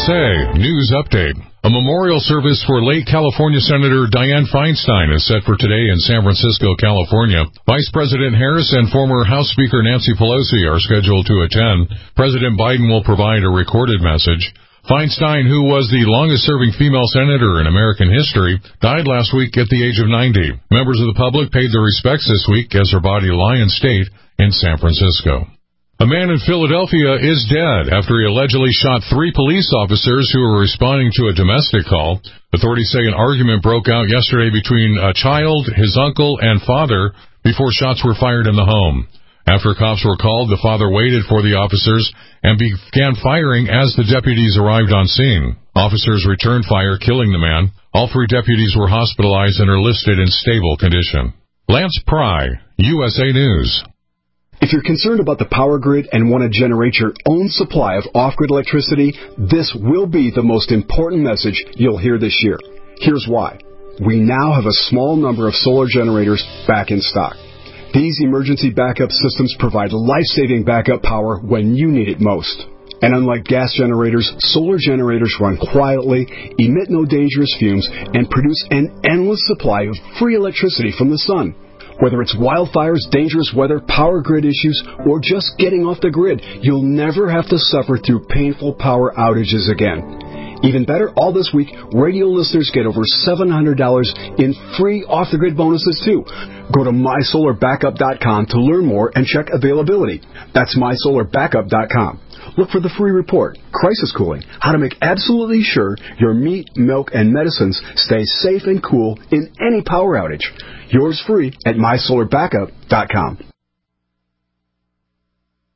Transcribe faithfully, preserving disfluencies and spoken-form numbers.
A News Update. A memorial service for late California Senator Dianne Feinstein is set for today in San Francisco, California. Vice President Harris and former House Speaker Nancy Pelosi are scheduled to attend. President Biden will provide a recorded message. Feinstein, who was the longest-serving female senator in American history, died last week at the age of ninety. Members of the public paid their respects this week as her body lay in state in San Francisco. A man in Philadelphia is dead after he allegedly shot three police officers who were responding to a domestic call. Authorities say an argument broke out yesterday between a child, his uncle, and father before shots were fired in the home. After cops were called, the father waited for the officers and began firing as the deputies arrived on scene. Officers returned fire, killing the man. All three deputies were hospitalized and are listed in stable condition. Lance Pry, U S A News. If you're concerned about the power grid and want to generate your own supply of off-grid electricity, this will be the most important message you'll hear this year. Here's why. We now have a small number of solar generators back in stock. These emergency backup systems provide life-saving backup power when you need it most. And unlike gas generators, solar generators run quietly, emit no dangerous fumes, and produce an endless supply of free electricity from the sun. Whether it's wildfires, dangerous weather, power grid issues, or just getting off the grid, you'll never have to suffer through painful power outages again. Even better, all this week, radio listeners get over seven hundred dollars in free off-the-grid bonuses, too. Go to my solar backup dot com to learn more and check availability. That's my solar backup dot com. Look for the free report, Crisis Cooling, how to make absolutely sure your meat, milk, and medicines stay safe and cool in any power outage. Yours free at my solar backup dot com.